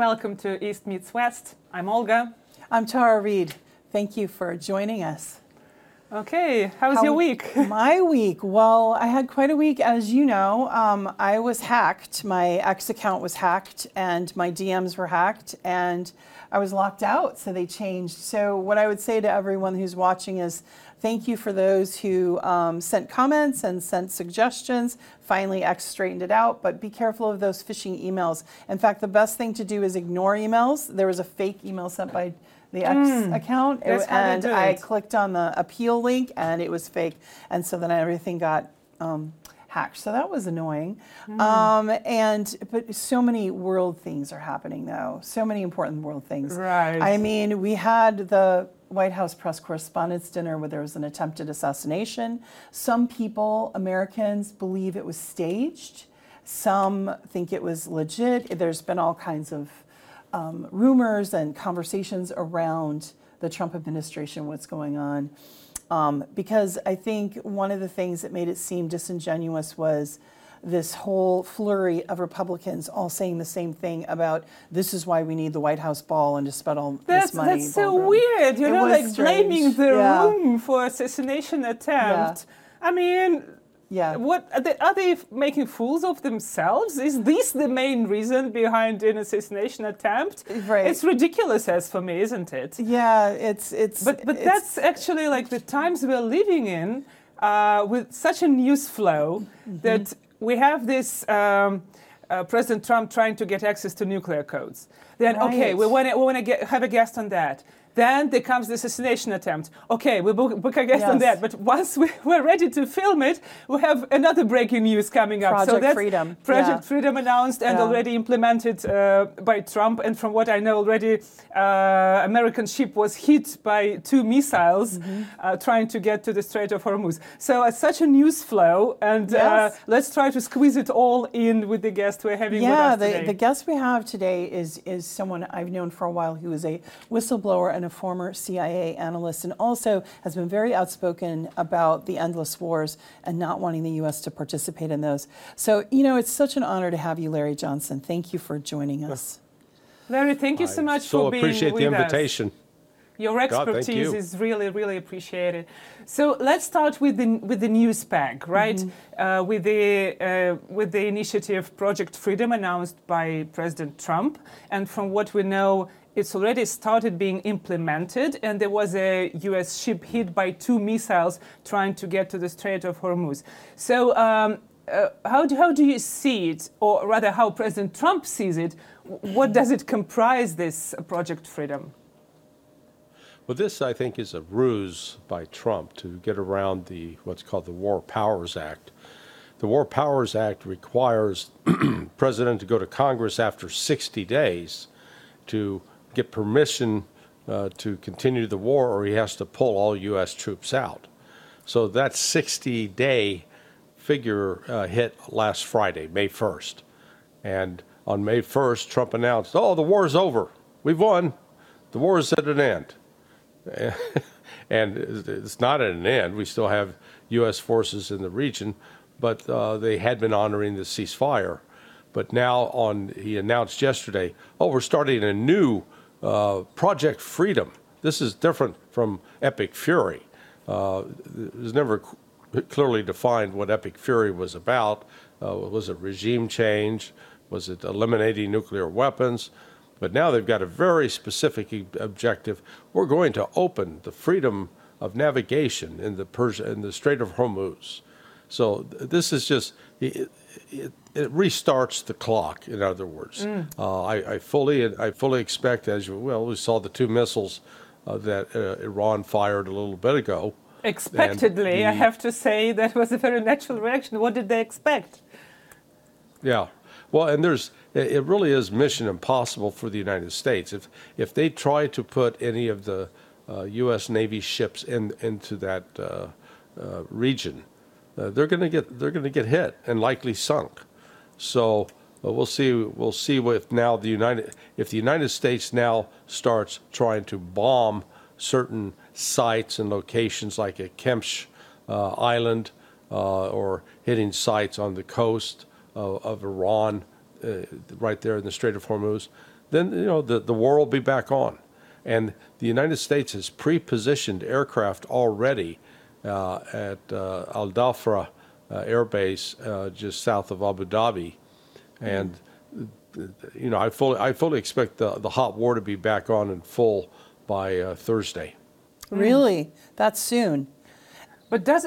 Welcome to East Meets West. I'm Olga. I'm Tara Reid. Thank you for joining us. Okay, how's your week? My week? Well, I had quite a week. As you know, I was hacked. My X account was hacked and my DMs were hacked and I was locked out, so they changed. So what I would say to everyone who's watching is thank you for those who sent comments and sent suggestions. Finally, X straightened it out, but be careful of those phishing emails. In fact, the best thing to do is ignore emails. There was a fake email sent by the X account, and I clicked on the appeal link and it was fake, and so then everything got hacked. So that was annoying. But so many world things are happening though. So many important world things. Right. I mean, we had the White House press correspondents' dinner where there was an attempted assassination. Some people, Americans, believe it was staged. Some think it was legit. There's been all kinds of rumors and conversations around the Trump administration, what's going on. Because I think one of the things that made it seem disingenuous was this whole flurry of Republicans all saying the same thing about this is why we need the White House ball and to spend all this money. That's so weird, you know, like strange. blaming the room for assassination attempt. I mean, what are they making fools of themselves? Is this the main reason behind an assassination attempt? Right. It's ridiculous as for me, isn't it? Yeah, it's. But that's actually like the times we're living in, with such a news flow that we have this President Trump trying to get access to nuclear codes. Then okay, we want to have a guest on that. Then there comes the assassination attempt. Okay, we book a guest on that. But once we're ready to film it, we have another breaking news coming up. Project Freedom. Project Freedom announced and already implemented by Trump. And from what I know already, American ship was hit by 2 missiles trying to get to the Strait of Hormuz. So such a news flow. And let's try to squeeze it all in with the guest we're having with us today. The guest we have today is someone I've known for a while who is a whistleblower and a former CIA analyst, and also has been very outspoken about the endless wars and not wanting the U.S. to participate in those. So, you know, it's such an honor to have you, Larry Johnson. Thank you for joining us. Larry, thank you so much for being with us. So appreciate the invitation. Your expertise is really, really appreciated. So let's start with the news pack, right? With the initiative Project Freedom announced by President Trump, and from what we know, it's already started being implemented, and there was a U.S. ship hit by 2 missiles trying to get to the Strait of Hormuz. So how do you see it, or rather how President Trump sees it? What does it comprise, this Project Freedom? Well, this, I think, is a ruse by Trump to get around what's called the War Powers Act. The War Powers Act requires the president to go to Congress after 60 days to get permission to continue the war, or he has to pull all U.S. troops out. So that 60-day figure hit last Friday, May 1st. And on May 1st, Trump announced, the war's over. We've won. The war is at an end. And it's not at an end. We still have U.S. forces in the region, but they had been honoring the ceasefire. But now he announced yesterday, we're starting a new Project Freedom. This is different from Epic Fury. It was never clearly defined what Epic Fury was about. Was it regime change? Was it eliminating nuclear weapons? But now they've got a very specific objective. We're going to open the freedom of navigation in the Strait of Hormuz. So this is just, it restarts the clock, in other words. I fully expect, as we saw the 2 missiles that Iran fired a little bit ago. Expectedly, I have to say that was a very natural reaction. What did they expect? Yeah. Well, and it really is mission impossible for the United States. If they try to put any of the U.S. Navy ships into that region, they're going to get hit and likely sunk. So we'll see if the United States now starts trying to bomb certain sites and locations like at Kemch Island or hitting sites on the coast of Iran, right there in the Strait of Hormuz, then the war will be back on. And the United States has pre-positioned aircraft already at Al Dhafra Air Base, just south of Abu Dhabi, and I fully expect the hot war to be back on in full by Thursday. Really, that's soon. But does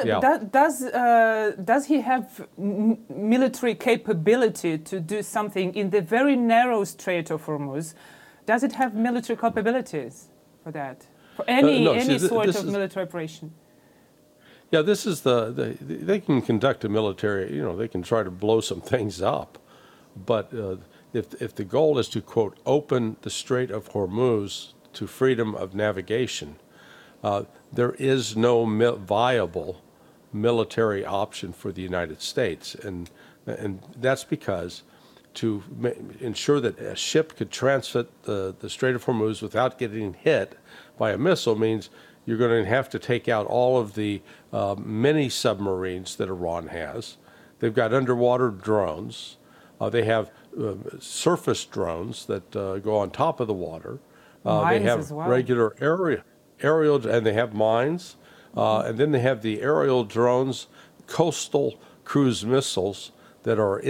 he have military capability to do something in the very narrow Strait of Hormuz? Does it have military capabilities for that? For any sort of military operation? Yeah, this is they can conduct a military, they can try to blow some things up. But if the goal is to, quote, open the Strait of Hormuz to freedom of navigation, there is no viable military option for the United States. And that's because to ensure that a ship could transit the Strait of Hormuz without getting hit by a missile means you're going to have to take out all of the mini submarines that Iran has. They've got underwater drones. They have surface drones that go on top of the water. They have as well. Regular aerial, and they have mines. And then they have the aerial drones, coastal cruise missiles that are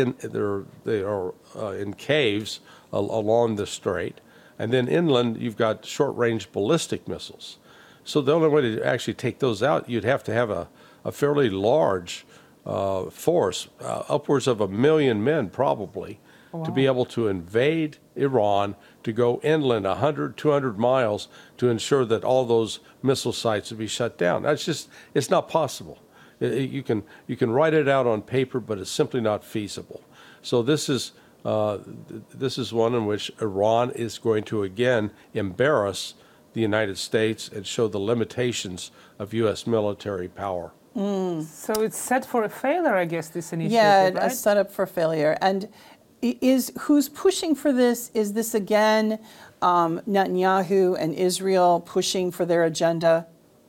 in caves along the strait. And then inland, you've got short-range ballistic missiles. So the only way to actually take those out, you'd have to have a fairly large force, upwards of 1 million men probably, to be able to invade Iran, to go inland 100, 200 miles to ensure that all those missile sites would be shut down. It's not possible. You can write it out on paper, but it's simply not feasible. So this is one in which Iran is going to again embarrass the United States and show the limitations of U.S. military power. So it's set for a failure, I guess, this initiative, yeah, right? it's set up for failure. And who's pushing for this? Is this again Netanyahu and Israel pushing for their agenda?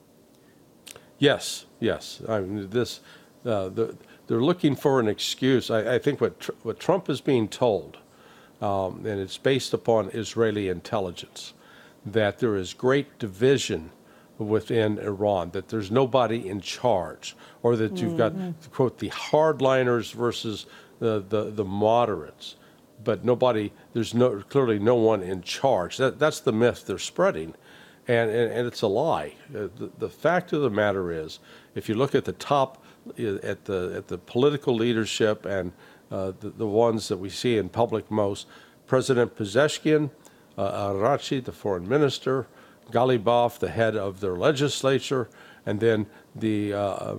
Yes. I mean, they're looking for an excuse. I think what Trump is being told, and it's based upon Israeli intelligence, that there is great division within Iran, that there's nobody in charge, or that you've got, quote, the hardliners versus the moderates, but there's clearly no one in charge. That's the myth they're spreading, and it's a lie. The fact of the matter is, if you look at the top, at the political leadership and the ones that we see in public most, President Pezeshkian, Arachi, the foreign minister, Ghalibaf, the head of their legislature, and then the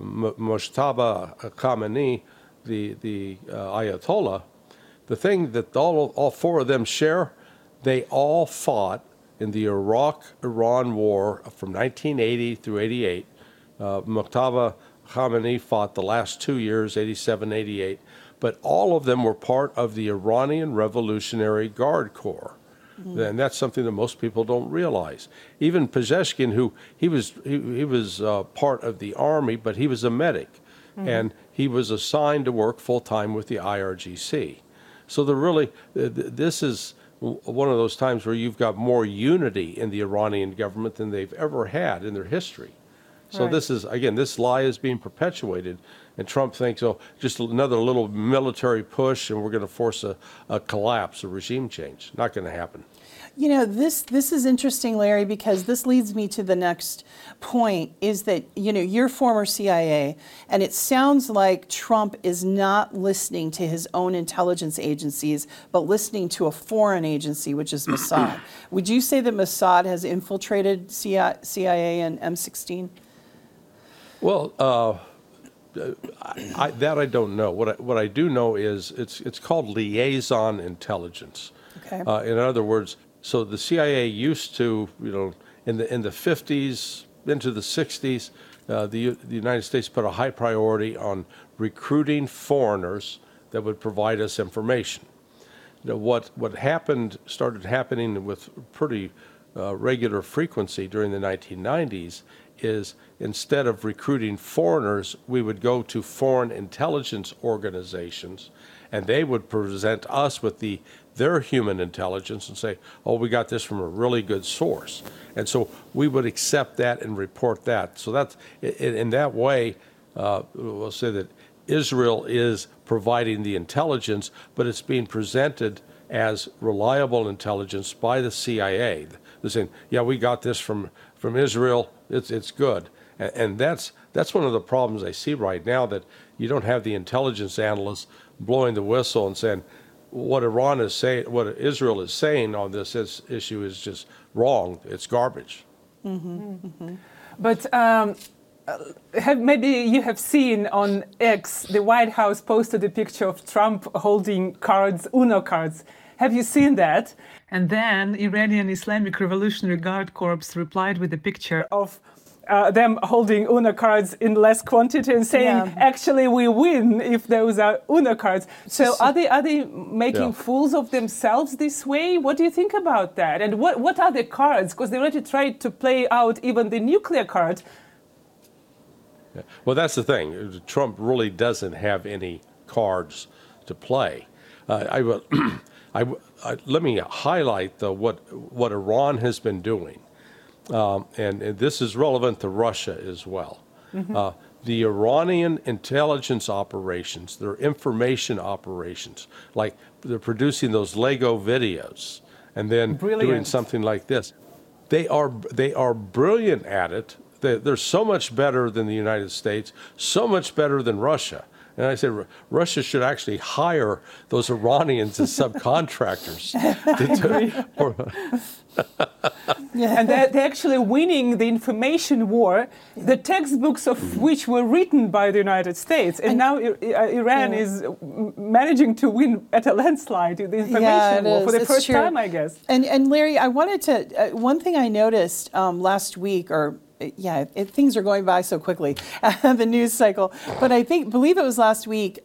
Mojtaba Khamenei, the Ayatollah. The thing that all four of them share, they all fought in the Iraq-Iran war from 1980 through 88. Mojtaba Khamenei fought the last 2 years, 87, 88, but all of them were part of the Iranian Revolutionary Guard Corps. And that's something that most people don't realize. Even Pezeshkian, who he was part of the army, but he was a medic, and he was assigned to work full time with the IRGC. So this is one of those times where you've got more unity in the Iranian government than they've ever had in their history. So this is, again, this lie is being perpetuated, and Trump thinks, just another little military push, and we're going to force a collapse, a regime change. Not going to happen. You know, this is interesting, Larry, because this leads me to the next point, is that, you're former CIA, and it sounds like Trump is not listening to his own intelligence agencies, but listening to a foreign agency, which is Mossad. Would you say that Mossad has infiltrated CIA and M16? Well, I don't know. What I do know is it's called liaison intelligence. Okay. In other words, so the CIA used to, in the 50s into the 60s, the United States put a high priority on recruiting foreigners that would provide us information. What started happening with pretty regular frequency during the 1990s is instead of recruiting foreigners, we would go to foreign intelligence organizations, and they would present us with their human intelligence and say, oh, we got this from a really good source. And so we would accept that and report that. So that's, in that way, we'll say that Israel is providing the intelligence, but it's being presented as reliable intelligence by the CIA. They're saying, yeah, we got this from Israel, it's good. And that's one of the problems I see right now, that you don't have the intelligence analysts blowing the whistle and saying, what Iran is saying, what Israel is saying on this issue is just wrong. It's garbage. Mm-hmm. Mm-hmm. But maybe you have seen on X, the White House posted a picture of Trump holding cards, UNO cards. Have you seen that? And then Iranian Islamic Revolutionary Guard Corps replied with a picture of them holding UNO cards in less quantity and saying, actually, we win if those are UNO cards. So are they making fools of themselves this way? What do you think about that? And what are the cards? Because they already tried to play out even the nuclear card. Yeah. Well, that's the thing. Trump really doesn't have any cards to play. Let me highlight, though, what Iran has been doing. And this is relevant to Russia as well. Mm-hmm. The Iranian intelligence operations, their information operations, like they're producing those Lego videos and then doing something like this. They are brilliant at it. They're so much better than the United States, so much better than Russia. And I said, Russia should actually hire those Iranians as subcontractors. And they're actually winning the information war, the textbooks of which were written by the United States. And now Iran is managing to win at a landslide the information war for the first time, I guess. And Larry, I wanted to, one thing I noticed last week, things are going by so quickly, the news cycle. But I believe it was last week,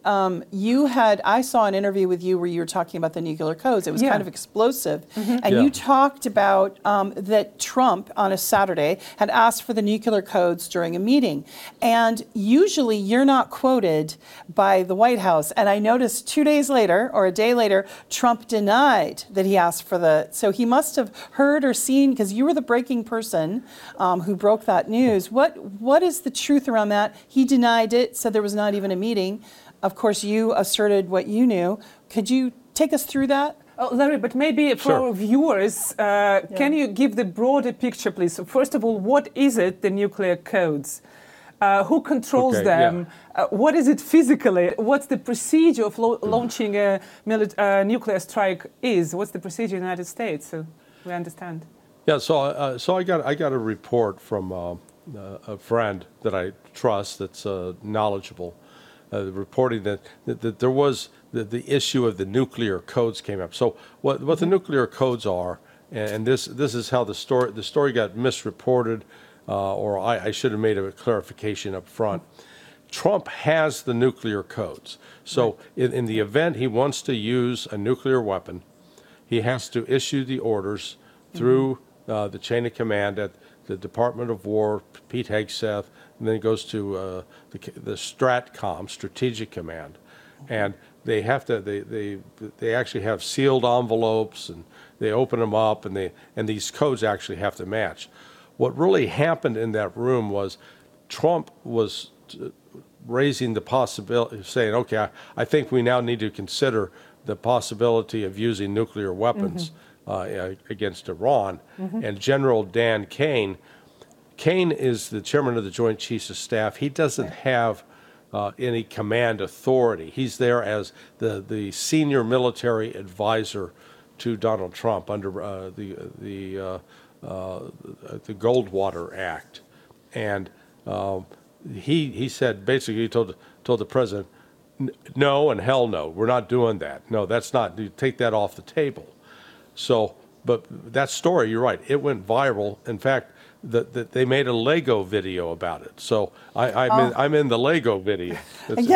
I saw an interview with you where you were talking about the nuclear codes. It was kind of explosive. Mm-hmm. And you talked about that Trump on a Saturday had asked for the nuclear codes during a meeting. And usually you're not quoted by the White House. And I noticed 2 days later, or a day later, Trump denied that he asked for so he must have heard or seen, because you were the breaking person who broke that news. What is the truth around that? He denied it, said there was not even a meeting. Of course, you asserted what you knew. Could you take us through that? Oh, Larry, but maybe for our viewers, can you give the broader picture, please? So first of all, what is it, the nuclear codes? Who controls them? Yeah. What is it physically? What's the procedure of launching a nuclear strike is? What's the procedure in the United States? So we understand. Yeah, so I got a report from a friend that I trust that's knowledgeable, reporting that there was the issue of the nuclear codes came up. So what the nuclear codes are, and this is how the story got misreported, or I should have made a clarification up front. Trump has the nuclear codes. So in the event he wants to use a nuclear weapon, he has to issue the orders through the chain of command at the Department of War, Pete Hegseth, and then it goes to the STRATCOM, Strategic Command, and they have to they actually have sealed envelopes, and they open them up, and these codes actually have to match. What really happened in that room was Trump was raising the possibility, saying, okay, I think we now need to consider the possibility of using nuclear weapons against Iran. Mm-hmm. And General Dan Kane is the chairman of the Joint Chiefs of Staff. He doesn't have any command authority. He's there as the senior military advisor to Donald Trump under the Goldwater Act. And he said, basically, he told the president, no and hell no, we're not doing that. No, that's not, you take that off the table. So, but that story, you're right, it went viral. In fact, they made a Lego video about it. So I'm in the Lego video.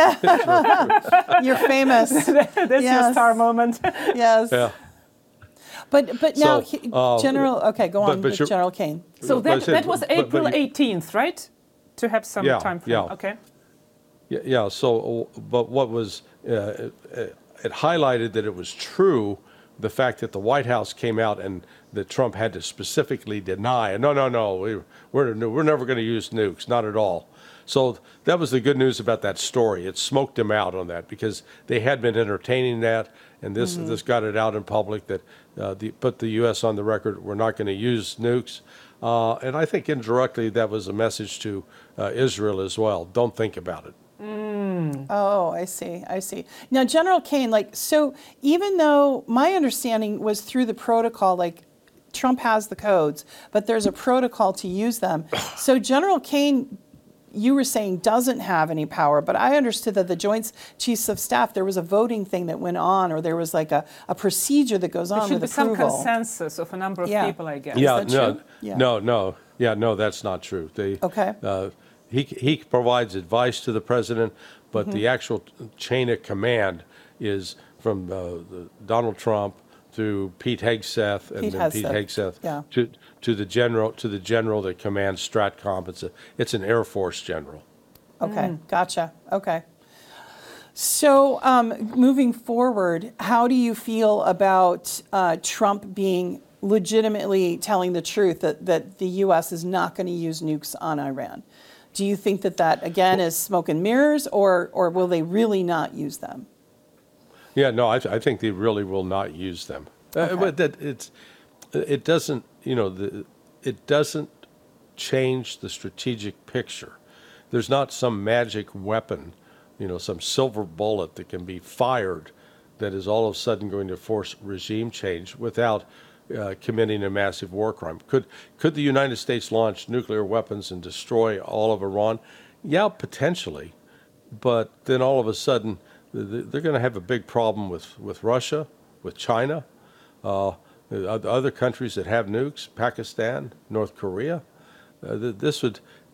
You're famous. That's your star moment. Yes. Yeah. But now, General, okay, go on with General Kane. So that was April 18th, right? To have some time frame. Yeah. Okay. Yeah. So, but what was it highlighted that it was true, the fact that the White House came out and that Trump had to specifically deny, no, we're never going to use nukes, not at all. So that was the good news about that story. It smoked him out on that because they had been entertaining that, and this got it out in public that put the U.S. on the record, we're not going to use nukes. And I think indirectly that was a message to Israel as well. Don't think about it. Oh, I see. Now, General Kane, so even though my understanding was through the protocol, Trump has the codes, but there's a protocol to use them. So General Kane, you were saying, doesn't have any power, but I understood that the Joint Chiefs of Staff, there was a voting thing that went on, or there was a procedure that goes on with approval. There should be some consensus of a number of people, I guess. Yeah, No, that's not true. He provides advice to the president, but the actual chain of command is from Donald Trump through Pete Hegseth, and then Pete Hegseth to the general that commands STRATCOM. It's an Air Force general. Okay, gotcha. Okay. So moving forward, how do you feel about Trump being legitimately telling the truth that the U.S. is not going to use nukes on Iran? Do you think that again is smoke and mirrors, or will they really not use them? Yeah, no, I think they really will not use them. Okay. But it doesn't, it doesn't change the strategic picture. There's not some magic weapon, some silver bullet that can be fired that is all of a sudden going to force regime change without committing a massive war crime. Could the United States launch nuclear weapons and destroy all of Iran? Yeah, potentially. But then all of a sudden, they're going to have a big problem with Russia, with China, other countries that have nukes, Pakistan, North Korea. This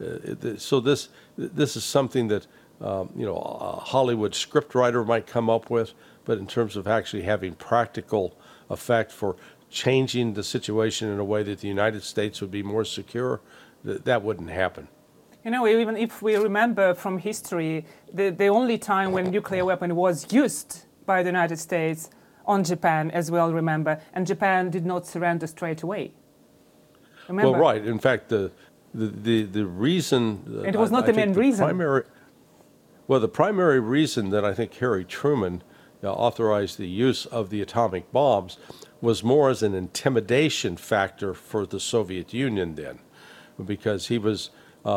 is something that a Hollywood scriptwriter might come up with, but in terms of actually having practical effect for changing the situation in a way that the United States would be more secure, that wouldn't happen. Even if we remember from history, the only time when nuclear weapon was used by the United States on Japan, as we all remember, and Japan did not surrender straight away. Remember? Well, right. In fact, the reason... It was not the main reason. The primary reason that I think Harry Truman authorized the use of the atomic bombs was more as an intimidation factor for the Soviet Union then, because he was...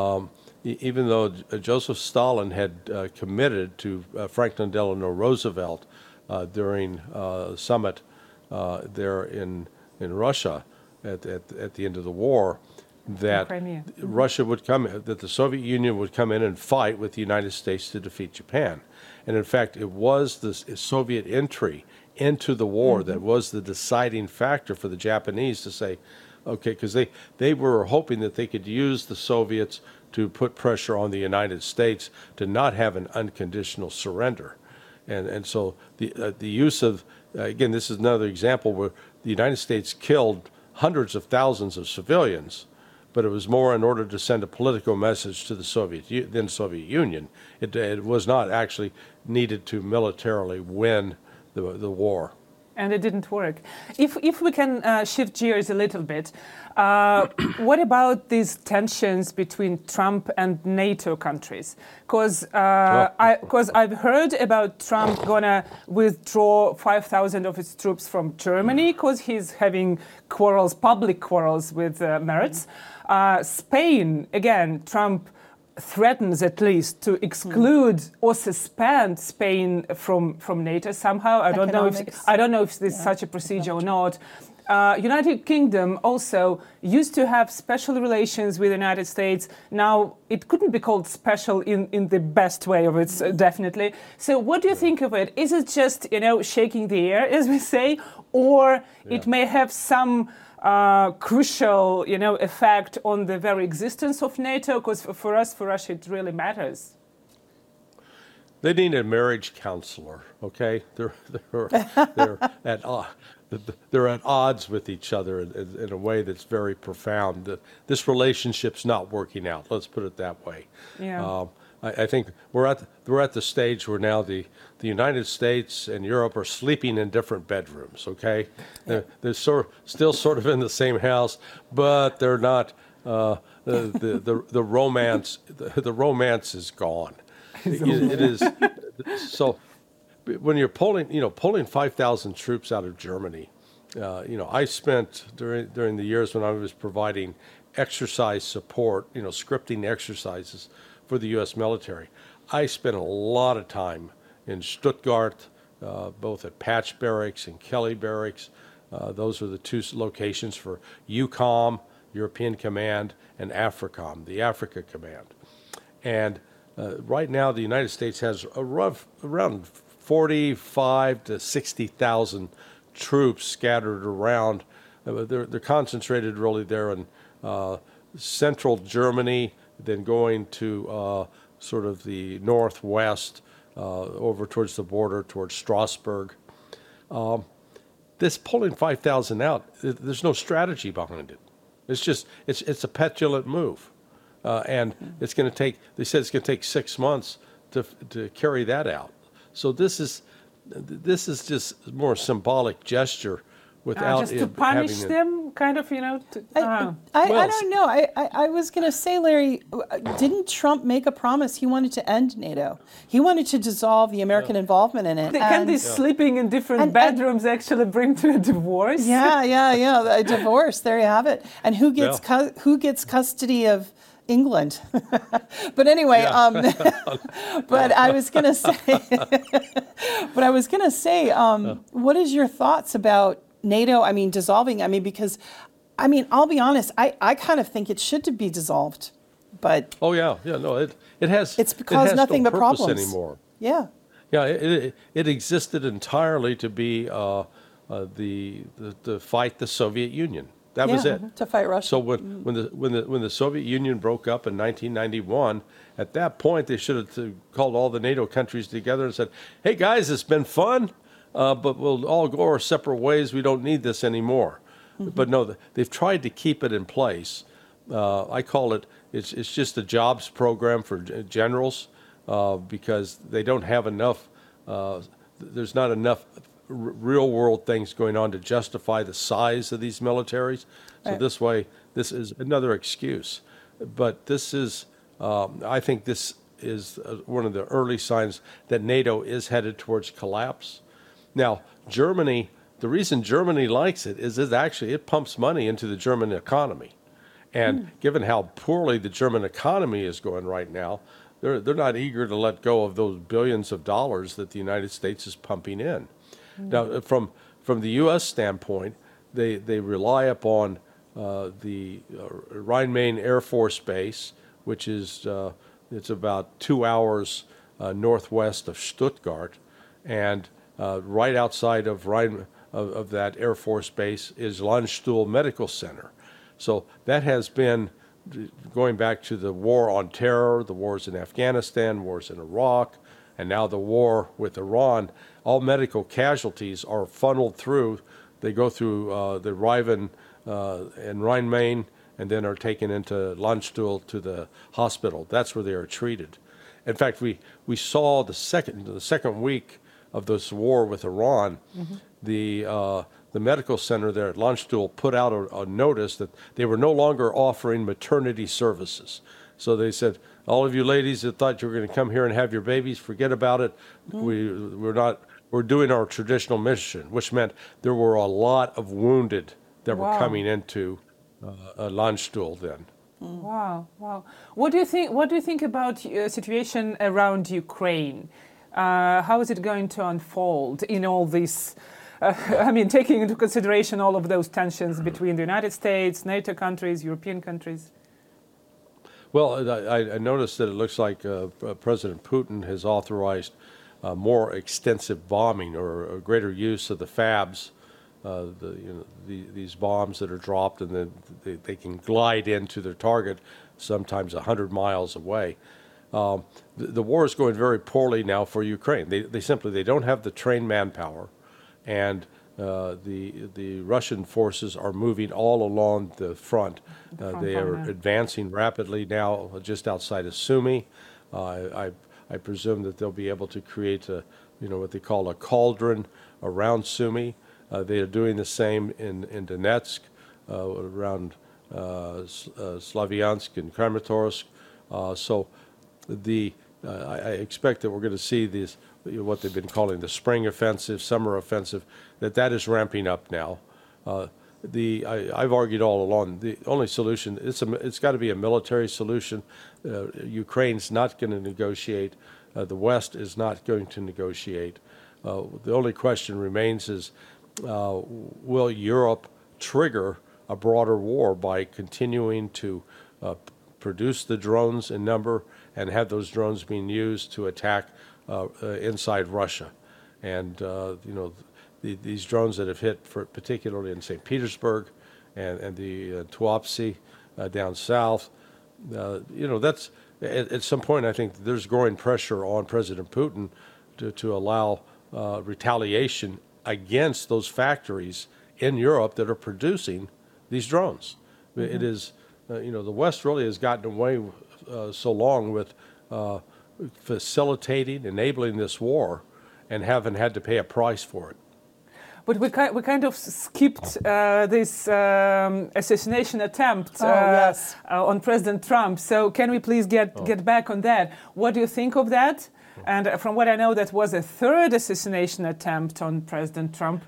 even though Joseph Stalin had committed to Franklin Delano Roosevelt during a summit there in Russia at the end of the war, that Russia would come, that the Soviet Union would come in and fight with the United States to defeat Japan. And in fact, it was the Soviet entry into the war that was the deciding factor for the Japanese to say, okay, because they were hoping that they could use the Soviets to put pressure on the United States to not have an unconditional surrender. And so the use of, again, this is another example where the United States killed hundreds of thousands of civilians, but it was more in order to send a political message to the then Soviet Union. It was not actually needed to militarily win the war. And it didn't work. If we can shift gears a little bit, what about these tensions between Trump and NATO countries? Because I've heard about Trump gonna withdraw 5,000 of his troops from Germany because he's having public quarrels with Merz. Spain, again, Trump threatens at least to exclude or suspend Spain from NATO somehow. I don't know if there's such a procedure or not. United Kingdom also used to have special relations with the United States. Now it couldn't be called special in the best way of it, definitely. So what do you think of it? Is it just shaking the air, as we say, or it may have some crucial, effect on the very existence of NATO? Because for Russia, it really matters. They need a marriage counselor. Okay, they're at they're at odds with each other in a way that's very profound. This relationship's not working out. Let's put it that way. Yeah. I think we're at the stage where now the United States and Europe are sleeping in different bedrooms. Okay, they're still sort of in the same house, but they're not. The romance is gone. It is so. When you're pulling 5,000 troops out of Germany, I spent during the years when I was providing exercise support, scripting exercises for the U.S. military, I spent a lot of time in Stuttgart, both at Patch Barracks and Kelly Barracks. Those are the two locations for EUCOM, European Command, and AFRICOM, the Africa Command. And right now, the United States has around 45 to 60,000 troops scattered around. They're concentrated really there in central Germany, then going to sort of the northwest, over towards the border, towards Strasbourg. This pulling 5,000 out, there's no strategy behind it. It's a petulant move. And it's going to take, they said it's going to take 6 months to carry that out. So this is just more symbolic gesture without just to punish them, kind of, I don't know. I was going to say, Larry, didn't Trump make a promise? He wanted to end NATO. He wanted to dissolve the American involvement in it. Can this sleeping in different bedrooms actually bring to a divorce? Yeah, a divorce. There you have it. And who gets custody of England? But anyway, but I was going to say, what is your thoughts about NATO? I mean, dissolving. I mean, because, I'll be honest. I kind of think it should be dissolved, but it has. It's because nothing but problems anymore. Yeah. Yeah, it existed entirely to be to fight the Soviet Union. That was it. To fight Russia. So when the Soviet Union broke up in 1991, at that point they should have called all the NATO countries together and said, "Hey guys, it's been fun, but we'll all go our separate ways. We don't need this anymore." But no, they've tried to keep it in place. I call it's just a jobs program for generals because they don't have enough. There's not enough real world things going on to justify the size of these militaries. So this way, this is another excuse. But this is, I think this is one of the early signs that NATO is headed towards collapse. Now, Germany, the reason Germany likes it is it pumps money into the German economy. And given how poorly the German economy is going right now, they're not eager to let go of those billions of dollars that the United States is pumping in. Now, from the U.S. standpoint, they rely upon the Rhein-Main Air Force Base, which is it's about 2 hours northwest of Stuttgart, and right outside of that Air Force Base is Landstuhl Medical Center. So that has been going back to the war on terror, the wars in Afghanistan, wars in Iraq, and now the war with Iran. All medical casualties are funneled through. They go through the Riven and Rhein-Main, and then are taken into Landstuhl to the hospital. That's where they are treated. In fact, we saw the second week of this war with Iran, the medical center there at Landstuhl put out a notice that they were no longer offering maternity services. So they said, all of you ladies that thought you were going to come here and have your babies, forget about it. We're doing our traditional mission, which meant there were a lot of wounded that were coming into Landstuhl then. Wow. What do you think about situation around Ukraine? How is it going to unfold in all this? Taking into consideration all of those tensions between the United States, NATO countries, European countries. Well, I noticed that it looks like President Putin has authorized more extensive bombing or a greater use of the FABs, these bombs that are dropped and then they can glide into their target sometimes 100 miles away. The war is going very poorly now for Ukraine. They simply don't have the trained manpower, and the Russian forces are moving all along the front. They are advancing rapidly now, just outside of Sumy. I presume that they'll be able to create what they call a cauldron around Sumy. They are doing the same in Donetsk, around Slavyansk and Kramatorsk. So I expect that we're going to see these, what they've been calling the spring offensive, summer offensive, that is ramping up now. I've argued all along the only solution, it's got to be a military solution. Ukraine's not going to negotiate. The West is not going to negotiate. The only question remains is, will Europe trigger a broader war by continuing to produce the drones in number and have those drones being used to attack inside Russia? And these drones that have hit, particularly in St. Petersburg and the Tuapse down south, that's at some point I think there's growing pressure on President Putin to allow retaliation against those factories in Europe that are producing these drones. Mm-hmm. It is, the West really has gotten away so long with facilitating, enabling this war, and haven't had to pay a price for it. But we kind of skipped this assassination attempt yes. On President Trump. So can we please get back on that? What do you think of that? And from what I know, that was a third assassination attempt on President Trump.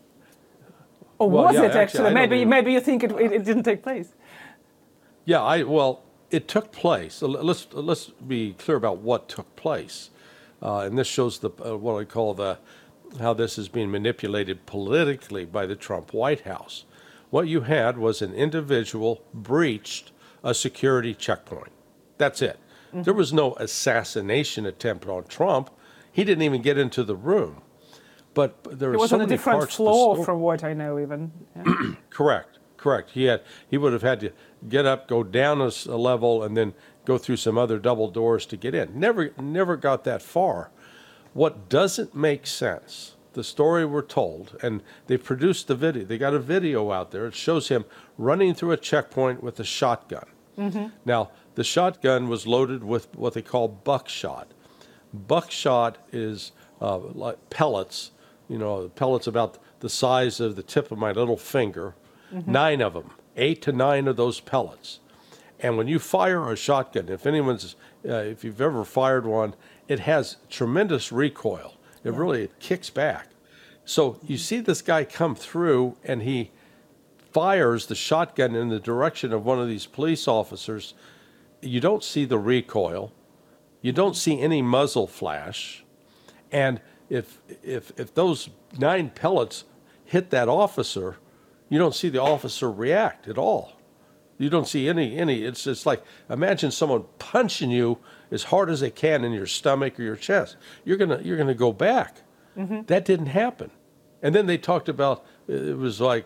Or was it actually? Maybe you think it didn't take place. Yeah, it took place. So let's be clear about what took place, and this shows what I call how this is being manipulated politically by the Trump White House. What you had was an individual breached a security checkpoint. That's it. Mm-hmm. There was no assassination attempt on Trump. He didn't even get into the room. But there were so many parts. It was on a different floor, from what I know, even. Yeah. Correct. He would have had to get up, go down a level, and then go through some other double doors to get in. Never got that far. What doesn't make sense, the story we're told, and they produced the video. They got a video out there. It shows him running through a checkpoint with a shotgun. Mm-hmm. Now, the shotgun was loaded with what they call buckshot. Buckshot is like pellets, pellets about the size of the tip of my little finger. Mm-hmm. 9 of them, 8 to 9 of those pellets. And when you fire a shotgun, if you've ever fired one, it has tremendous recoil. It really kicks back. So you see this guy come through, and he fires the shotgun in the direction of one of these police officers. You don't see the recoil. You don't see any muzzle flash. And if those 9 pellets hit that officer, you don't see the officer react at all. You don't see any. It's just like, imagine someone punching you as hard as they can in your stomach or your chest. You're gonna go back. Mm-hmm. That didn't happen. And then they talked about, it was like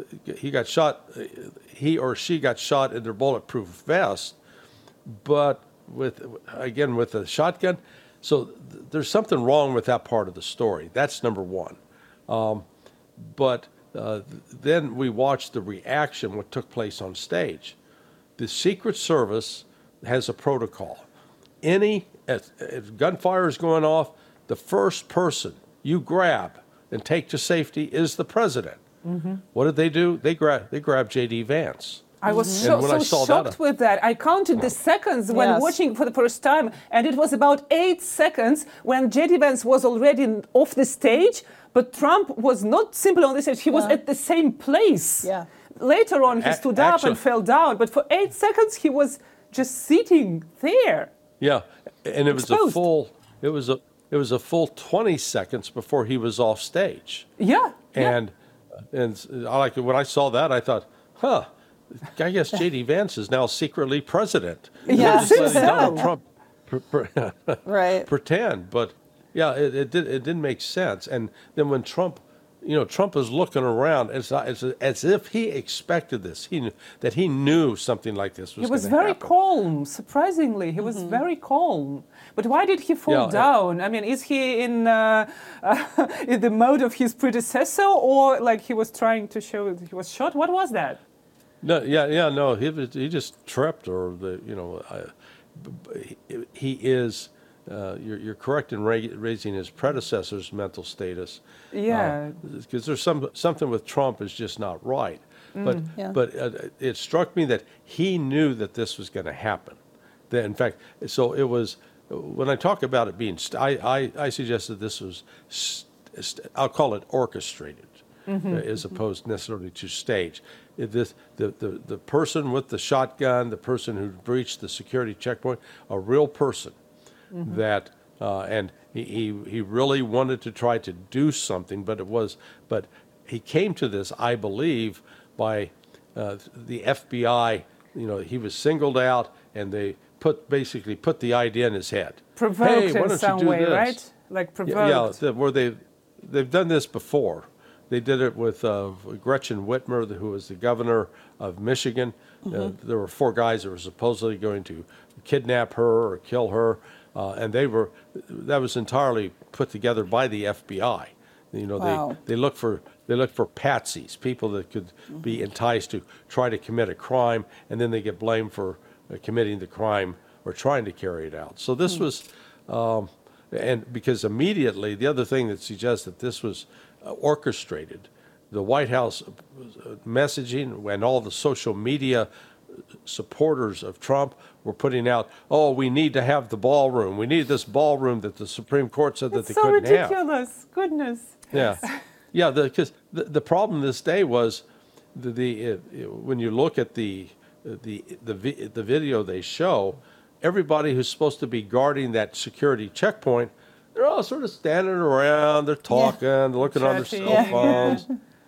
he or she got shot in their bulletproof vest, but with a shotgun. So there's something wrong with that part of the story. That's number one. But then we watched the reaction, what took place on stage. The Secret Service has a protocol. If gunfire is going off, the first person you grab and take to safety is the president. Mm-hmm. What did they do? They grabbed J.D. Vance. I was so shocked with that. I counted the seconds when watching for the first time, and it was about 8 seconds when J.D. Vance was already off the stage, but Trump was not simply on the stage, he was at the same place. Yeah. Later on, he stood up and fell down, but for 8 seconds, he was just sitting there. Yeah, and it was a full 20 seconds before he was off stage. Yeah. And when I saw that, I thought, I guess J.D. Vance is now secretly president. Yeah, Donald Trump right. pretend. But yeah, it didn't make sense. And then when Trump Trump is looking around. It's as if he expected this. He knew something like this was going to happen. He was very calm, surprisingly. He was very calm. But why did he fall down? I mean, is he in the mode of his predecessor, or like he was trying to show that he was shot? What was that? No, no. He just tripped, or he is. You're correct in raising his predecessor's mental status. Yeah, because there's something with Trump is just not right. But it struck me that he knew that this was going to happen. That in fact, so it was. When I talk about it being, I suggested this was, I'll call it orchestrated, as opposed necessarily to staged. The person with the shotgun, the person who breached the security checkpoint, a real person. That and he really wanted to try to do something, but he came to this, I believe, by the FBI. He was singled out, and they basically put the idea in his head. Provoked hey, in some way, right? Like provoked. Yeah, where they've done this before. They did it with Gretchen Whitmer, who was the governor of Michigan. There were 4 guys that were supposedly going to kidnap her or kill her. And that was entirely put together by the FBI. Wow. They look for patsies, people that could be enticed to try to commit a crime, and then they get blamed for committing the crime or trying to carry it out. So this was, and because immediately the other thing that suggests that this was orchestrated, the White House messaging and all the social media supporters of Trump were putting out, we need to have the ballroom. We need this ballroom that the Supreme Court said that they couldn't have. It's so ridiculous. Goodness. Yeah. Because the problem this day was when you look at the video they show, everybody who's supposed to be guarding that security checkpoint, they're all sort of standing around. They're talking. They're looking on their cell phones.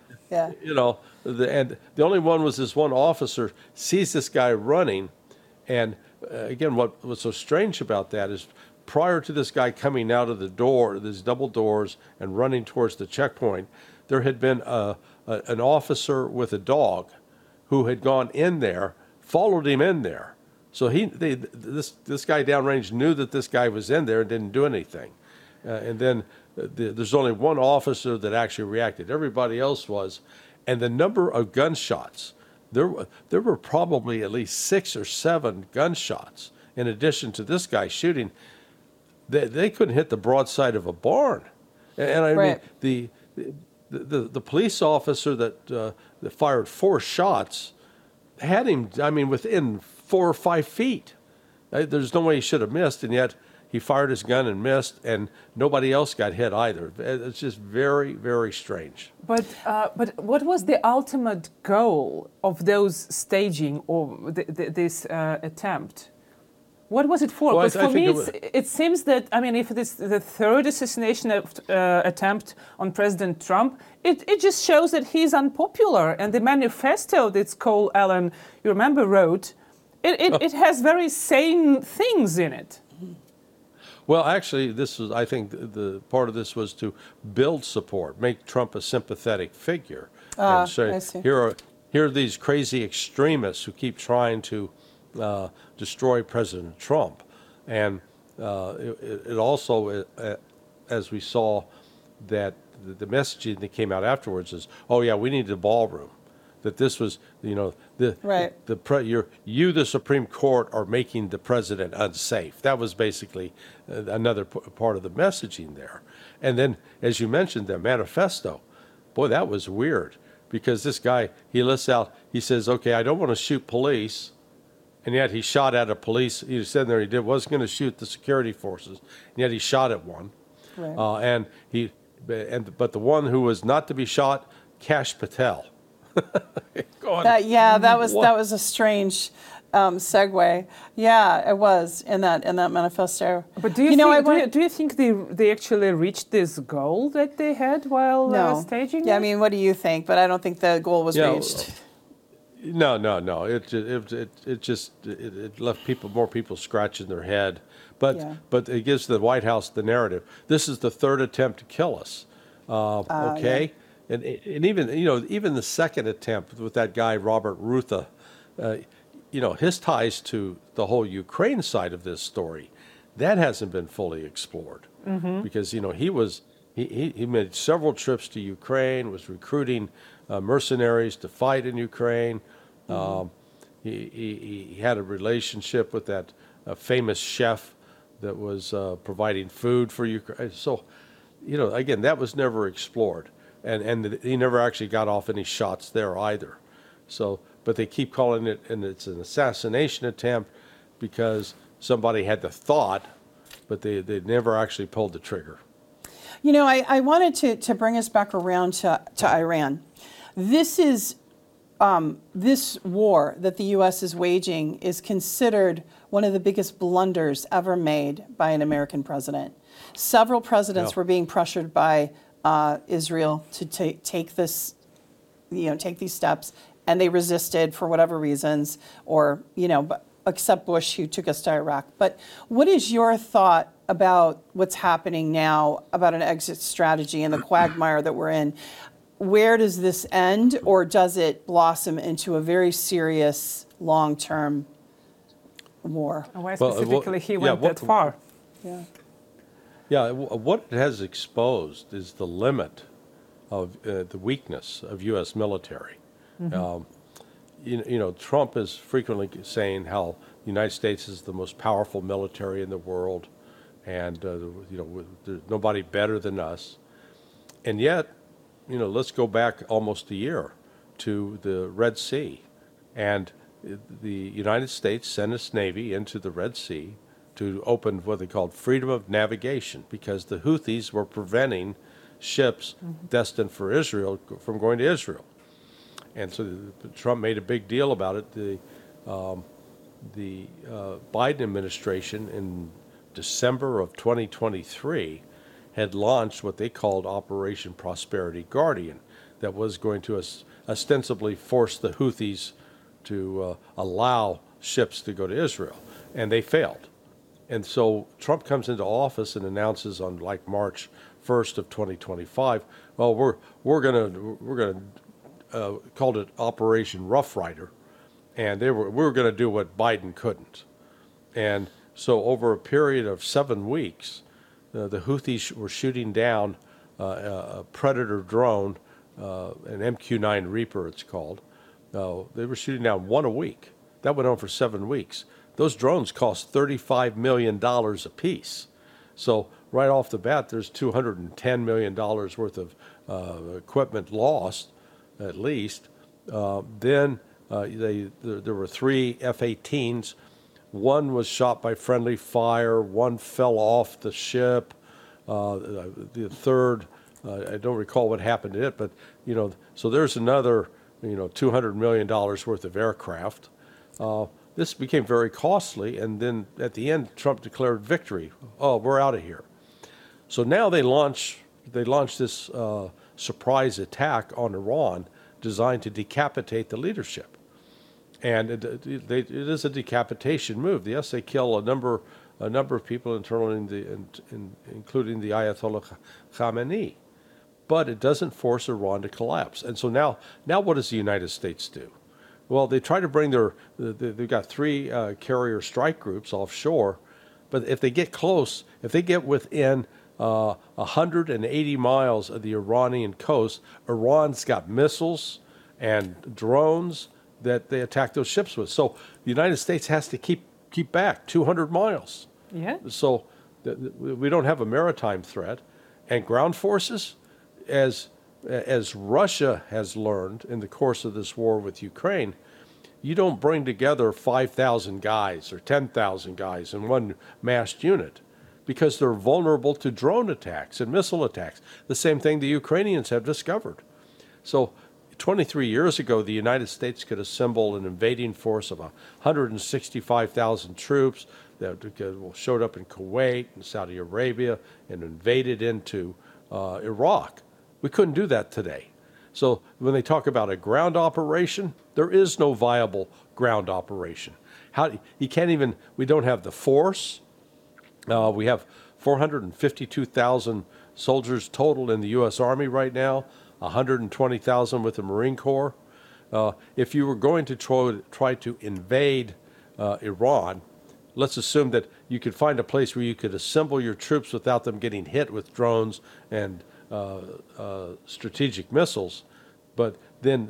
And the only one was this one officer sees this guy running, and again, what was so strange about that is prior to this guy coming out of the door, these double doors, and running towards the checkpoint, there had been an officer with a dog who had gone in there, followed him in there. So this guy downrange knew that this guy was in there and didn't do anything. And then there's only one officer that actually reacted. Everybody else was. And the number of gunshots, there were probably at least 6 or 7 gunshots in addition to this guy shooting. They couldn't hit the broadside of a barn. And I mean, the police officer that fired 4 shots had him, within 4 or 5 feet. There's no way he should have missed, and yet he fired his gun and missed, and nobody else got hit either. It's just very, very strange. But what was the ultimate goal of those staging or this attempt? What was it for? Because for me, it seems that, if it is the 3rd assassination attempt on President Trump, it just shows that he's unpopular. And the manifesto that Cole Allen, you remember, wrote, it has very sane things in it. Well, actually, I think the part of this was to build support, make Trump a sympathetic figure. And say, here are these crazy extremists who keep trying to destroy President Trump. And it also, as we saw, that the messaging that came out afterwards is, we need the ballroom. That this was, the Supreme Court, are making the president unsafe. That was basically another part of the messaging there. And then, as you mentioned, the manifesto, boy, that was weird, because this guy, he lists out, he says, I don't want to shoot police, and yet he shot at a police. He said there he wasn't going to shoot the security forces, and yet he shot at one. Right. But the one who was not to be shot, Kash Patel. That was a strange segue. Yeah, it was in that manifesto. But do you think they actually reached this goal that they had while staging? Yeah, what do you think? But I don't think the goal was reached. No. It just left more people scratching their head. But it gives the White House the narrative. This is the 3rd attempt to kill us. and even even the second attempt with that guy Robert Rutha, his ties to the whole Ukraine side of this story, that hasn't been fully explored, because he made several trips to Ukraine, was recruiting mercenaries to fight in Ukraine. He had a relationship with that famous chef that was providing food for Ukraine. So, again, that was never explored, and he never actually got off any shots there either. So, but they keep calling it, and it's an assassination attempt because somebody had the thought, but they never actually pulled the trigger. I wanted to bring us back around to Iran. This is this war that the U.S. is waging is considered one of the biggest blunders ever made by an American president. Several presidents were being pressured by Israel to take this, take these steps, and they resisted for whatever reasons, or except Bush, who took us to Iraq. But what is your thought about what's happening now, about an exit strategy and the quagmire that we're in? Where does this end, or does it blossom into a very serious long-term war? And why specifically he went that far? What it has exposed is the limit of the weakness of U.S. military. Trump is frequently saying how the United States is the most powerful military in the world, and there's nobody better than us. And yet, let's go back almost a year to the Red Sea, and the United States sent its Navy into the Red Sea to open what they called freedom of navigation, because the Houthis were preventing ships destined for Israel from going to Israel. And so Trump made a big deal about it. The Biden administration in December of 2023 had launched what they called Operation Prosperity Guardian, that was going to ostensibly force the Houthis to allow ships to go to Israel, and they failed. And so Trump comes into office and announces on March 1st of 2025, well, we're gonna called it Operation Rough Rider, and we were going to do what Biden couldn't. And so over a period of 7 weeks, the Houthis were shooting down a Predator drone, an MQ-9 Reaper it's called. They were shooting down one a week. That went on for 7 weeks. Those drones cost $35 million a piece. So right off the bat, there's $210 million worth of equipment lost, at least. Then there were 3 F-18s. One was shot by friendly fire. One fell off the ship. The third, I don't recall what happened to it, but so there's another, $200 million worth of aircraft. This became very costly, and then at the end, Trump declared victory. Oh, we're out of here. So now they launched this surprise attack on Iran, designed to decapitate the leadership. And it is a decapitation move. Yes, they kill a number of people internally, including the Ayatollah Khamenei, but it doesn't force Iran to collapse. And so now what does the United States do? Well, they try to bring they've got 3 carrier strike groups offshore, but if they get close, if they get within 180 miles of the Iranian coast, Iran's got missiles and drones that they attack those ships with. So the United States has to keep back 200 miles. Yeah. So we don't have a maritime threat, and ground forces, as Russia has learned in the course of this war with Ukraine, you don't bring together 5,000 guys or 10,000 guys in one massed unit, because they're vulnerable to drone attacks and missile attacks, the same thing the Ukrainians have discovered. So 23 years ago, the United States could assemble an invading force of 165,000 troops that showed up in Kuwait and Saudi Arabia and invaded into Iraq. We couldn't do that today. So when they talk about a ground operation, there is no viable ground operation. We don't have the force. We have 452,000 soldiers total in the U.S. Army right now. 120,000 with the Marine Corps. If you were going to try to invade Iran, let's assume that you could find a place where you could assemble your troops without them getting hit with drones and strategic missiles, but then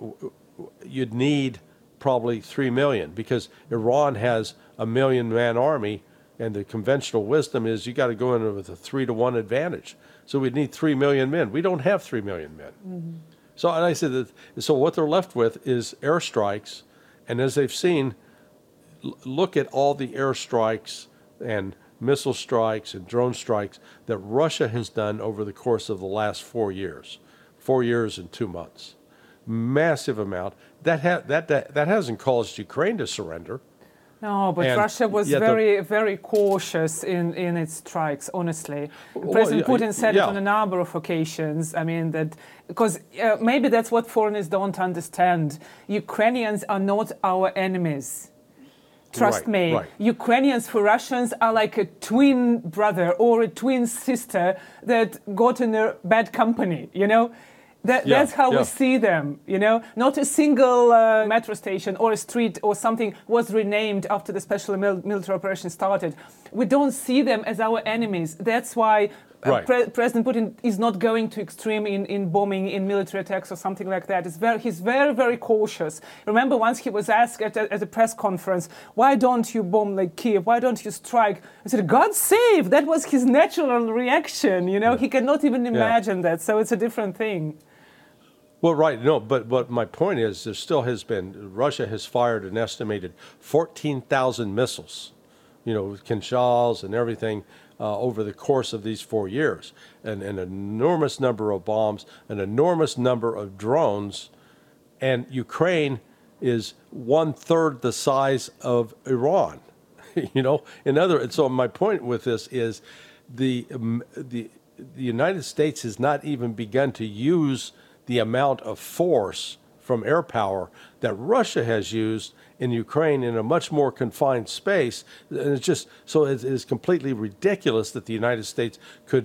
you'd need probably 3 million, because Iran has a 1 million-man army, and the conventional wisdom is you got to go in with a 3-to-1 advantage. So we'd need 3 million men. We don't have 3 million men. Mm-hmm. So, and I said that, so what they're left with is airstrikes, and as they've seen, look at all the airstrikes and missile strikes and drone strikes that Russia has done over the course of the last 4 years. 4 years and 2 months. Massive amount. That hasn't caused Ukraine to surrender. No, but Russia was very cautious in its strikes, honestly. President Putin said it on a number of occasions. I mean, that because maybe that's what foreigners don't understand. Ukrainians are not our enemies. Trust me. Right. Ukrainians for Russians are like a twin brother or a twin sister that got in a bad company, you know? That's how we see them, you know. Not a single metro station or a street or something was renamed after the special military operation started. We don't see them as our enemies. That's why President Putin is not going to extreme in bombing, in military attacks or something like that. He's very, very cautious. Remember once he was asked at a press conference, why don't you bomb like Kiev? Why don't you strike? I said, God save! That was his natural reaction, you know. He cannot even imagine that, so it's a different thing. Well, right, no, but my point is there still has been, Russia has fired an estimated 14,000 missiles, you know, with Kinzhals and everything over the course of these 4 years. An enormous number of bombs, an enormous number of drones, and Ukraine is 1/3 the size of Iran, you know. And so my point with this is the United States has not even begun to use the amount of force from air power that Russia has used in Ukraine in a much more confined space. And it's just, so it is completely ridiculous that the United States could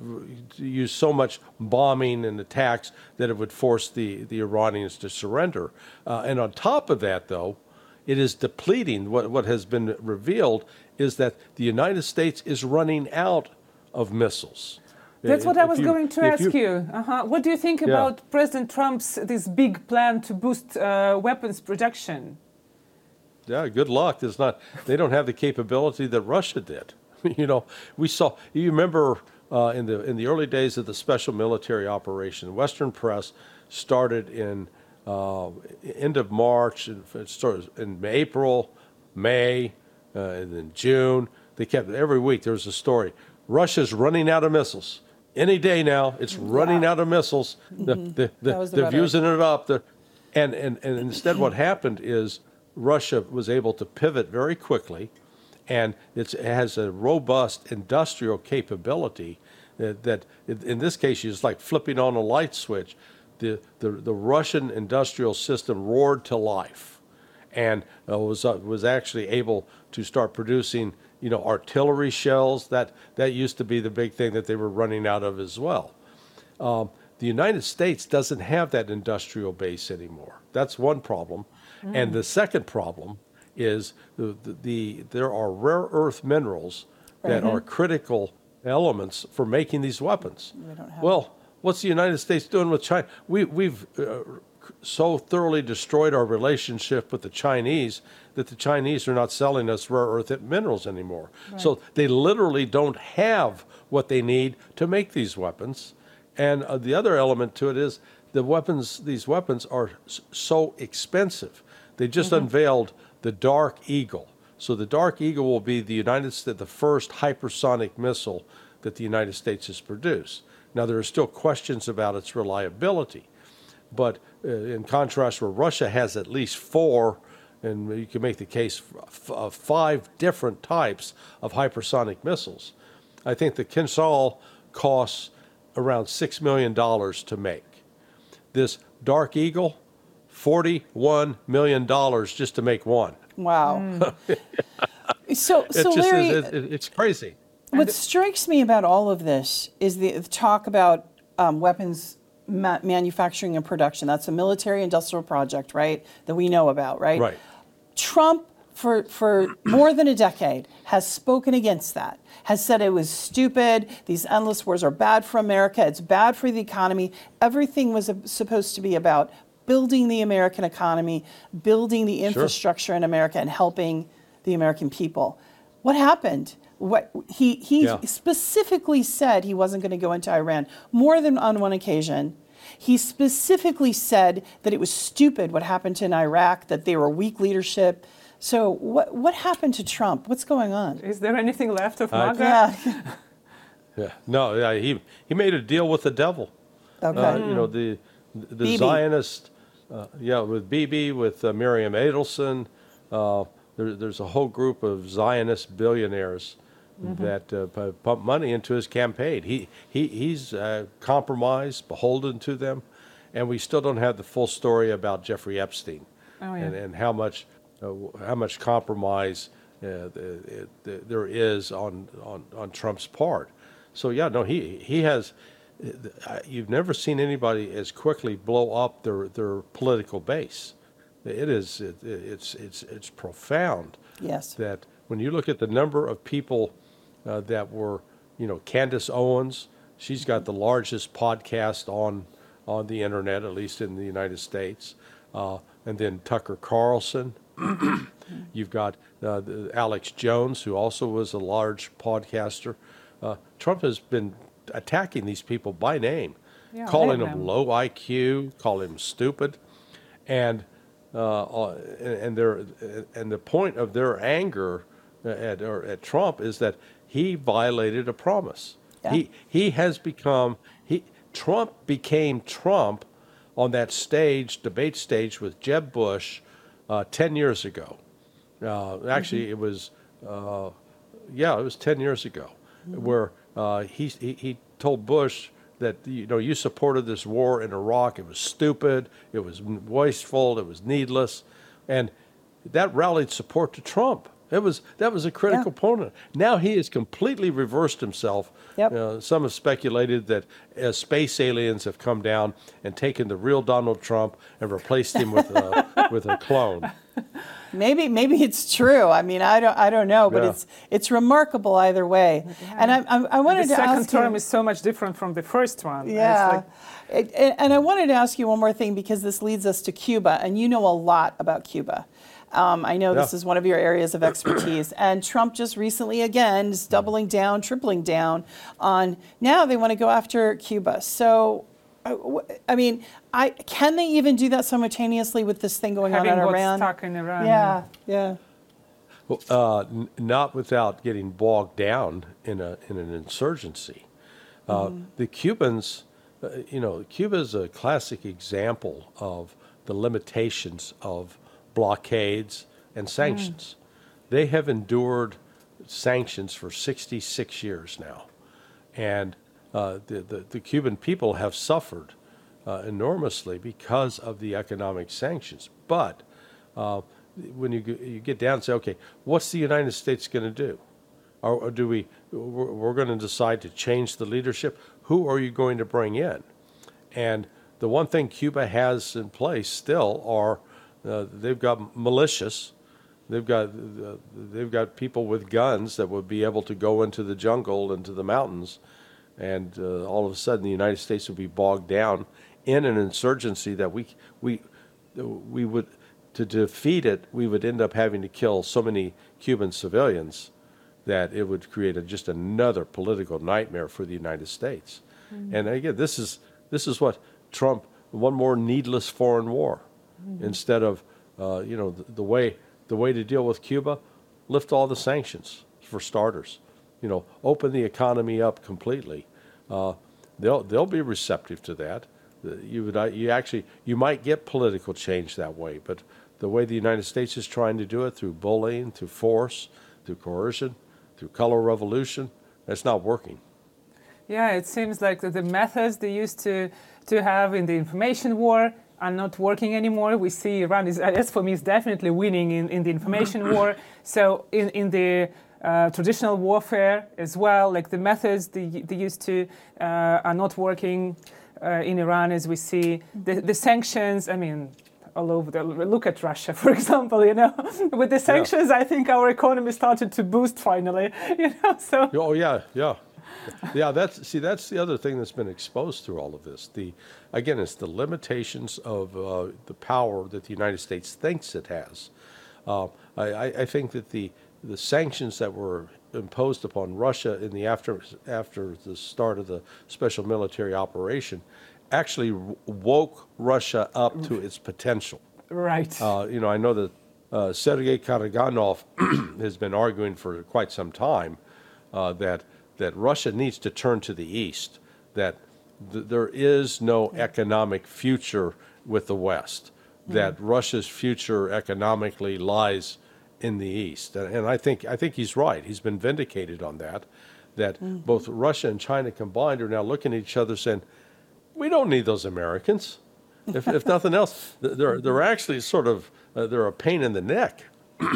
use so much bombing and attacks that it would force the Iranians to surrender. And on top of that, though, it is depleting. What has been revealed is that the United States is running out of missiles. That's what I was going to ask you. What do you think about President Trump's this big plan to boost weapons production? Yeah, good luck. They don't have the capability that Russia did. You know, you remember in the early days of the special military operation, Western press started in end of March, it started in April, May, and then June. They kept, every week there was a story. Russia's running out of missiles. Any day now, it's running out of missiles. They're using it up. And instead what happened is Russia was able to pivot very quickly, and it has a robust industrial capability that in this case, it's like flipping on a light switch. The Russian industrial system roared to life and was actually able to start producing, you know, artillery shells. That used to be the big thing that they were running out of as well. The United States doesn't have that industrial base anymore. That's one problem. And the second problem is there are rare earth minerals that are critical elements for making these weapons. Well, what's the United States doing with China? We've so thoroughly destroyed our relationship with the Chinese that the Chinese are not selling us rare earth minerals anymore. Right. So they literally don't have what they need to make these weapons. And the other element to it is these weapons are so expensive. They just unveiled the Dark Eagle. So the Dark Eagle will be the first hypersonic missile that the United States has produced. Now, there are still questions about its reliability. But in contrast, where Russia has at least 4, and you can make the case of 5 different types of hypersonic missiles. I think the Kinzhal costs around $6 million to make. This Dark Eagle, $41 million just to make one. Wow. So Larry, it's crazy. What strikes me about all of this is the talk about weapons manufacturing and production. That's a military industrial project, right, that we know about, right? Right. Trump, for more than a decade, has spoken against that, has said it was stupid, these endless wars are bad for America, it's bad for the economy. Everything was supposed to be about building the American economy, building the infrastructure in America, and helping the American people. What happened? He specifically said he wasn't going to go into Iran more than on one occasion. He specifically said that it was stupid what happened in Iraq, that they were weak leadership. So what happened to Trump? What's going on? Is there anything left of MAGA? No, he made a deal with the devil. Okay. The Bibi. Zionist, with Bibi, with Miriam Adelson. There's a whole group of Zionist billionaires that pump money into his campaign. He's compromised, beholden to them, and we still don't have the full story about Jeffrey Epstein and how much compromise there is on Trump's part. So he has. You've never seen anybody as quickly blow up their political base. It's profound. Yes. That when you look at the number of people that were, Candace Owens, she's got the largest podcast on the internet, at least in the United States, and then Tucker Carlson. You've got Alex Jones, who also was a large podcaster. Trump has been attacking these people by name, calling them low IQ, calling them stupid, and the point of their anger at Trump is that he violated a promise. Yeah. Trump became Trump on that debate stage with Jeb Bush 10 years ago. Actually, it was 10 years ago, where he told Bush that you supported this war in Iraq. It was stupid. It was wasteful. It was needless, and that rallied support to Trump. That was a critical opponent. Now he has completely reversed himself. Yep. Some have speculated that space aliens have come down and taken the real Donald Trump and replaced him with a clone. Maybe it's true. I mean, I don't know, but it's remarkable either way. And I wanted to ask you. The second term is so much different from the first one. Yeah. And I wanted to ask you one more thing, because this leads us to Cuba, and you know a lot about Cuba. I know this is one of your areas of expertise. And Trump just recently, again, is doubling down, tripling down on, now they want to go after Cuba. So, I mean, can they even do that simultaneously with this thing going on in Iran? Stuck in Iran. Yeah. Well, not without getting bogged down in an insurgency. The Cubans, Cuba is a classic example of the limitations of blockades and sanctions. They have endured sanctions for 66 years now, and the Cuban people have suffered enormously because of the economic sanctions. But when you get down and say, okay, what's the United States going to do? Or do we're going to decide to change the leadership? Who are you going to bring in? And the one thing Cuba has in place still are they've got militias. They've got people with guns that would be able to go into the jungle, into the mountains, and all of a sudden the United States would be bogged down in an insurgency that we would, to defeat it, we would end up having to kill so many Cuban civilians that it would create just another political nightmare for the United States. And again, this is what Trump, one more needless foreign war. Instead of the way to deal with Cuba, lift all the sanctions for starters. Open the economy up completely. They'll be receptive to that. You might get political change that way, but the way the United States is trying to do it, through bullying, through force, through coercion, through color revolution, that's not working. Yeah, it seems like the methods they used to have in the information war are not working anymore. We see Iran for me, is definitely winning in the information war. So in the traditional warfare as well, like the methods they used to are not working. in Iran as we see the sanctions. I mean, all over look at Russia, for example, with the sanctions, I think our economy started to boost finally, so. Oh, yeah. Yeah, that's the other thing that's been exposed through all of this. Again, it's the limitations of the power that the United States thinks it has. I think that the sanctions that were imposed upon Russia in the after the start of the special military operation actually woke Russia up to its potential. Right. I know that Sergei Karaganov has been arguing for quite some time that Russia needs to turn to the East, that there is no economic future with the West, that Russia's future economically lies in the East. And I think he's right. He's been vindicated on that both Russia and China combined are now looking at each other saying, we don't need those Americans. If nothing else, they're actually sort of, they're a pain in the neck.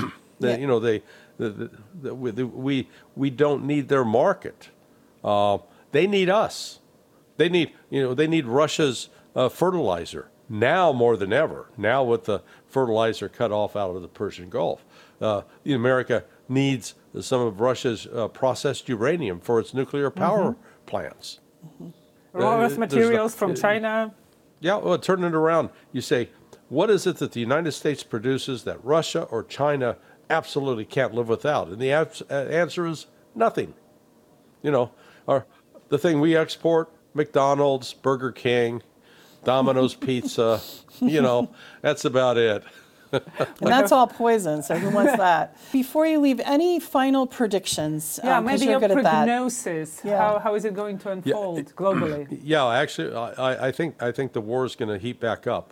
We don't need their market. They need us. They need Russia's fertilizer now more than ever. Now with the fertilizer cut off out of the Persian Gulf, America needs some of Russia's processed uranium for its nuclear power plants. Raw earth materials from China. Yeah, well, turn it around. You say, what is it that the United States produces that Russia or China absolutely can't live without? And the answer is nothing. The thing we export, McDonald's, Burger King, Domino's Pizza, that's about it. And that's all poison, so who wants that? Before you leave, any final predictions? Maybe you're your good prognosis. How is it going to unfold globally? Yeah, actually, I think the war is going to heat back up,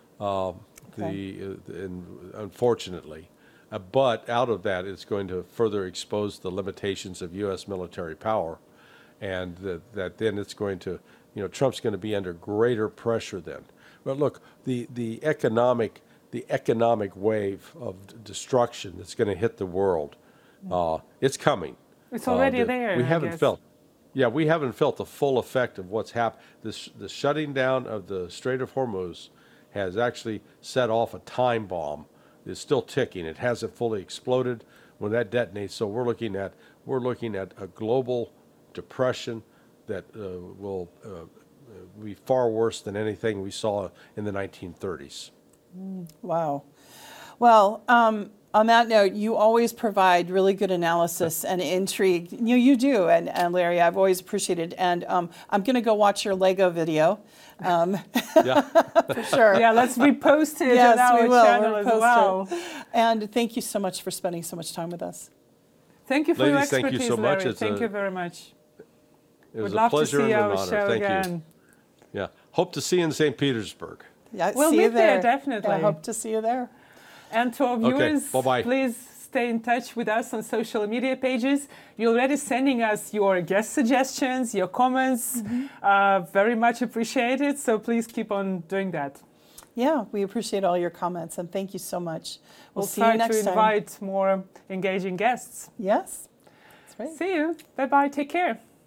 unfortunately. But out of that, it's going to further expose the limitations of U.S. military power, and that then it's going to, Trump's going to be under greater pressure then. But look, the economic wave of destruction that's going to hit the world, it's coming. It's already there. We haven't felt the full effect of what's happened. The shutting down of the Strait of Hormuz has actually set off a time bomb. It's still ticking. It hasn't fully exploded. When that detonates, so we're looking at a global depression that will be far worse than anything we saw in the 1930s. Wow. Well, on that note, you always provide really good analysis and intrigue. You do, and Larry, I've always appreciated. And I'm going to go watch your Lego video. For sure. Yeah, let's repost it on our channel as well. And thank you so much for spending so much time with us. Thank you for your expertise, thank you so Larry. much. Thank you very much. It was a pleasure and an honor. Thank you. Yeah, hope to see you in St. Petersburg. Yeah, we'll meet there, definitely. I hope to see you there. And to our viewers, bye-bye. Please stay in touch with us on social media pages. You're already sending us your guest suggestions, your comments. Very much appreciated. So please keep on doing that. Yeah, we appreciate all your comments, and thank you so much. We'll see you next time. Try to invite more engaging guests. Yes, that's right. See you. Bye-bye. Take care.